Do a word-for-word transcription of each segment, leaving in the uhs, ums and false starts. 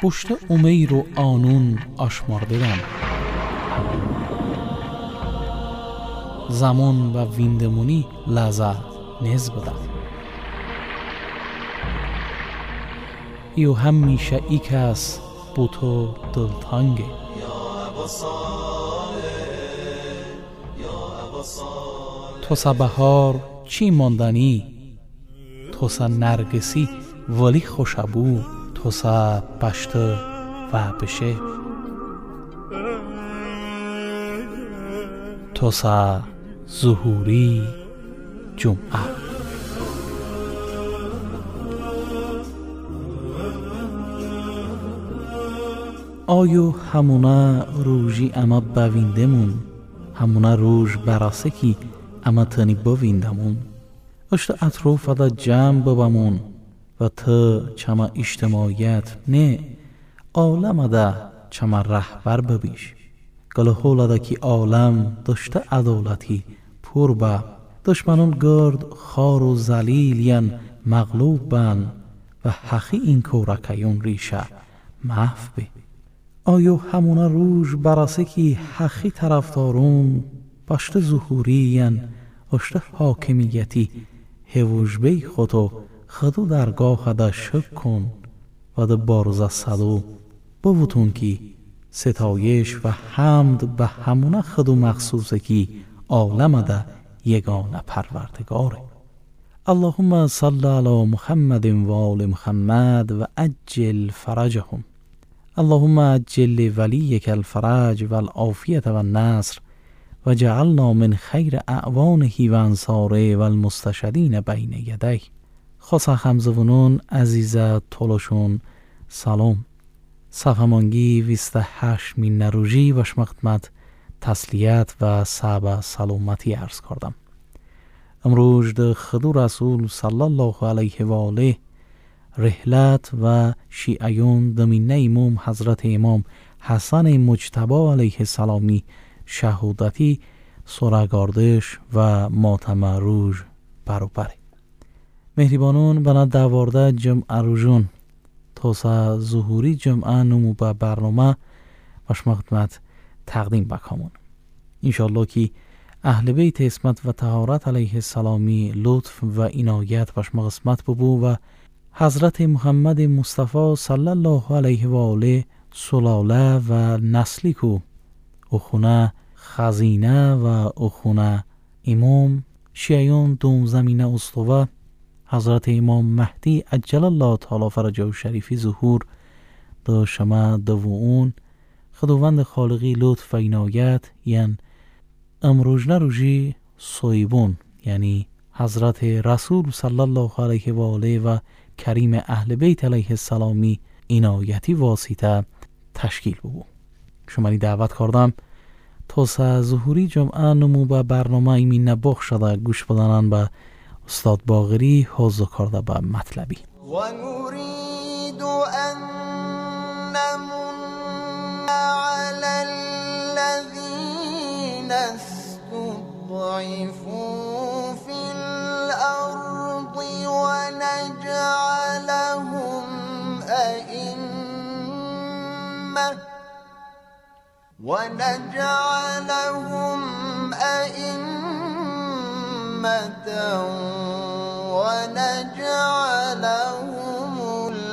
پشت امیر و آنون آشمارددم. زمان و ویندمونی لازا نز بدم. ایو همیشه ای کس بو تو دلتانگه. تو سا بهار چی ماندنی، تو سا نرگسی ولی خوشبو، تو سا پشت و بشه، تو سا ظهوری جمعه. آیو همونا روژی اما بویندمون، همونا روژ براسه کی اما تنی بویندمون. اشت اطروف دا جمع ببمون و تا چما اجتماعیت نه عالم دا چما رهبر ببیش. گله حول دا کی عالم داشته عدالتی پر با دشمنان گرد خار و زلیلین مغلوب بن و حقی این کورکیون ریشه محو بی. آیو همونا روژ براسه کی حقی طرفدارون پشت ظهورین اشت حاکمیتی هوش بی خودو خدو درگاه دا شک کن و دا بارزه صدو بوتون کی ستایش و حمد به همونا خدو مخصوصه کی عالم دا یگانه پروردگاره. اللهم صل علی محمد و آل محمد و عجل فرجهم. اللهم عجل ولیک الفرج و العافیت و النصر و جعلنا من خیر اعوانه و انصاره و المستشهدین بین یدیه. خاصا خمزونون عزیزه طولشون سلام. صفمانگی ویست هشت می نروژی و شمختمت تسلیت و صحب سلامتی عرض کردم. امروز ده خدو رسول صلی الله علیه و آله رحلت و شیعیون دمینه امام حضرت امام حسن مجتبی علیه السلامی شهودتی سرگاردش و ماتم روژ بروبره. مهربانون بنا دوارده جمعه روژون توسا ظهوری جمعه نمو با برنامه و شما خدمت تقدیم بکامون. انشالله که اهل بیت اسمت و طهارت علیه السلامی لطف و عنایت و شما قسمت ببو و حضرت محمد مصطفی صلی الله علیه و آله سلاله و نسلی کو اخونه خزینه و اخونه امام شیعیون دوم زمینه استوه حضرت امام مهدی عجل الله تعالی فرجه شریفی ظهور دا شما دوون خداوند خالقی لطف و عنایت یعنی امروجنه روژی صیبون یعنی حضرت رسول صلی الله علیه و آله و کریم اهل بیت علیه السلامی عنایتی واسطه تشکیل ببو. شما دعوت کردم تا سه ظهوری جمعه نمو به برنامه ایمین نباخ شده گوش بدنن به استاد باقری حوض کرده به مطلبی. و نريد ان نمن على الذين استضعفوا في الارض ونجعلهم ائمه ونجعلهم ائمه ونجعلهم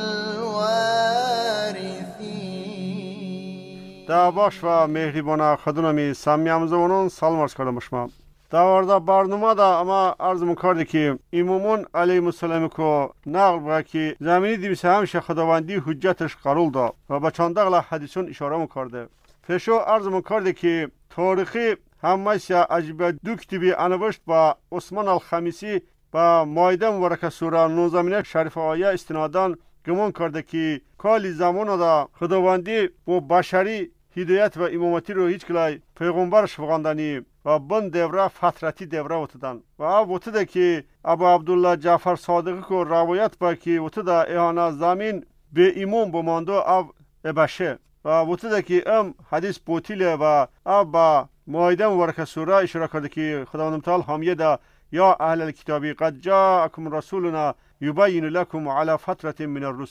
الوارثين. دعواش و مهربان خدونمی سمیام زونون سلام عرض کردم شما. داورده برنامه دا اما عرض می‌کردی که امامان علیهم السلام کو نقل بگه که زمینی دیویسه همیشه خداوندی حجتش قرول دا و به چندقل حدیثون اشاره می‌کرده. پیشو عرض می‌کردی که تاریخی همه عجیب دو کتابی انوشت با عثمان الخمیسی با مایده مبارک سوره نوزمینه شریف آیه استنادان گمان کرده که کالی زمان دا خداوندی با بشری هدایت و امامتی رو هیچ کلای پیغمبرش فغاندنی و بند دوره فترتی دوره وطدن و او وطده که ابو عبدالله جعفر صادقی کو روایت با که وطده احانه زمین به امام بمانده او ابشه و وطده که ام حدیث بوتیله و او با مایده مبارک سوره اشاره کرده که خداوند متعال حامیه دا یا اهل الكتابی قد جاءکم رسولنا یبین لکم علی فترة من الرسول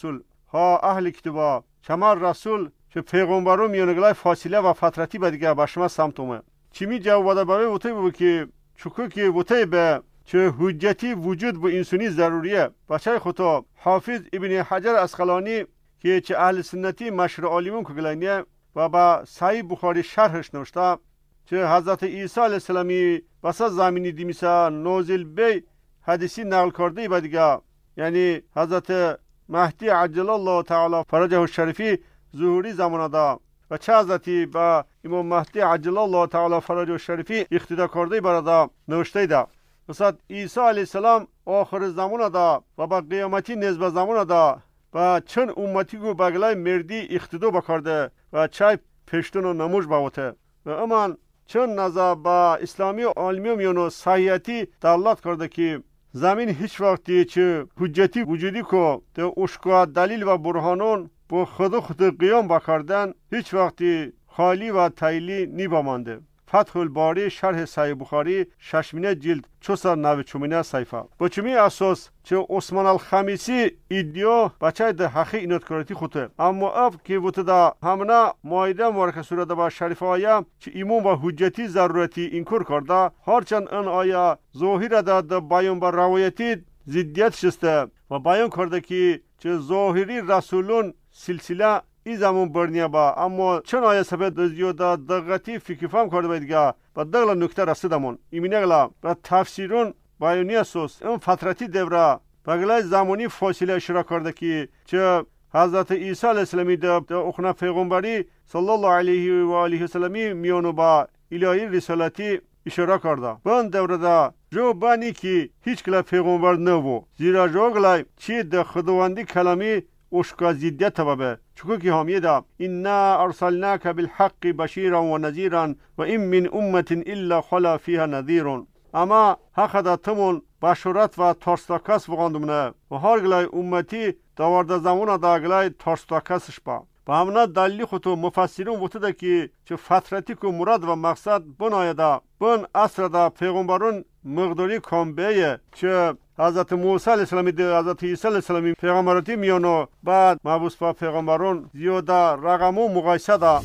ها اهل کتابا شما رسول چه پیغمبرم میونگلای فاصله و فترتی به دیگه به شما سمتومه چی می جواب به وته بو که چکو که وته به چه حجتی وجود به انسانی ضروریه بچه خدا حافظ ابن حجر اسقلانی که چه اهل سنتی مشهور عالمون کگلینه و با صحیح بخاری شرحش نوشته چه حضرت عیسی علیه السلامی واسه زمینی دیمیسا نازل بی حدیثی نقل کرده با دیگه یعنی حضرت مهدی عجل الله تعالی فرجه الشریفی ظهوری زمانه دا و چه حضرتی با امام مهدی عجل الله تعالی فرجه الشریفی اقتدا کرده برده نوشته دا مثلا عیسی علیه السلام آخر زمانه دا و با قیامتی نزب زمانه دا و چند امتی کو بگلای مردی اقتدا بکرده و چای پشتون و نموش باوته و امان چون نظر با اسلامی و عالمی میانو صحیحتی دلالت کرده که زمین هیچ وقتی چه حجتی وجودی کو ده اشکا دلیل و برهانون با خود خود قیام بکردن هیچ وقتی خالی و تایلی نی بمانده. فتح الباری شرح صحیح بخاری ششمینه جلد چهارصد و نود و چهار صفحه. با چمی اساس چه عثمان الخمیسی ایدیو بچه ده حقی اینات کراتی خوده اما اب که بوده ده همنا مایده مورک سورده با شریف آیا چه ایمون و حجتی ضرورتی اینکور کرده هرچند ان آیا ظاهر ده ده بیان بر روایتی زدیت شسته و بیان کرده که چه ظاهری رسولون سلسله ای زمان برنیه با اما چون آیا سبب زیاده دقتی فکر فهم کرده باید گه و دقل نکته رسیدمون ایمینه گلا و تفسیرون بیانی اساس اون فترتی دوره بگلای زمانی فاصله اشاره کرده که چه حضرت عیسی علیه السلامی ده اخنا پیغمبری صلی الله علیه و آله و سلمی میانو با الهی رسالتی اشاره کرده و اون دوره ده جو بانی که هیچ کلا پیغمبر نبو زیرا جو گلای چی ده خداوندی کلامی اشکا زیدیت تبابه چکو که حامیه دا اینا ارسلناک بالحق بشیرا و نذیرا و این من امت الا خلا فیها نذیرون اما حق دا تمون بشورت و ترستاکس بغاندمونه و هر گلای امتی داورده زمان دا گلای ترستاکسش با با همنا دلیل خودتو مفسرون بوده ده که چه فترتی که مراد و مقصد بنایه دا بن اصر دا پیغمبرون مقداری کامبیه چه حضرت موسی علیه السلامی ده حضرت عیسی علیه السلامی پیغمبراتی میانو بعد مبوس با پیغمبرون زیاده رقمو مقایسه دا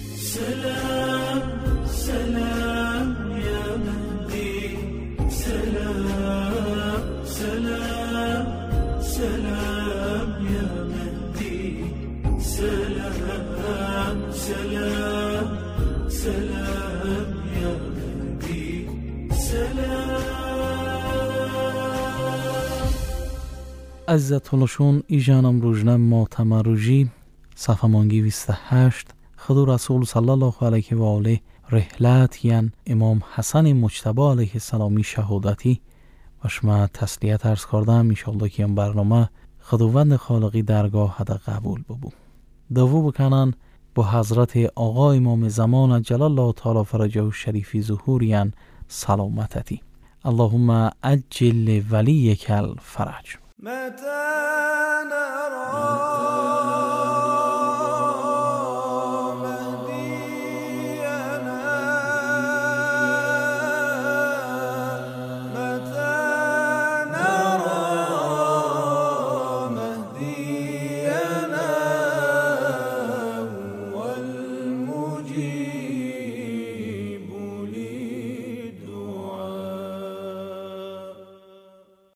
سلام سلام یا مهدی سلام سلام سلام یا مهدی سلام سلام سلام یا مهدی سلام عزتالشون ایجانم روزنه ماتم روژی صفحه مانگی بیست و هشت خدو رسول صلی الله علیه و آله رحلت یعن امام حسن مجتبی علیه السلامی شهادتی و شما تسلیت عرض کردم انشالله که این برنامه خداوند خالقی درگاه هده قبول ببو دوو بکنن با حضرت آقا امام زمان جلال الله تعالی فرجه الشریفی ظهوریان سلامتتی اللهم عجل ولیک الفرج متى نرى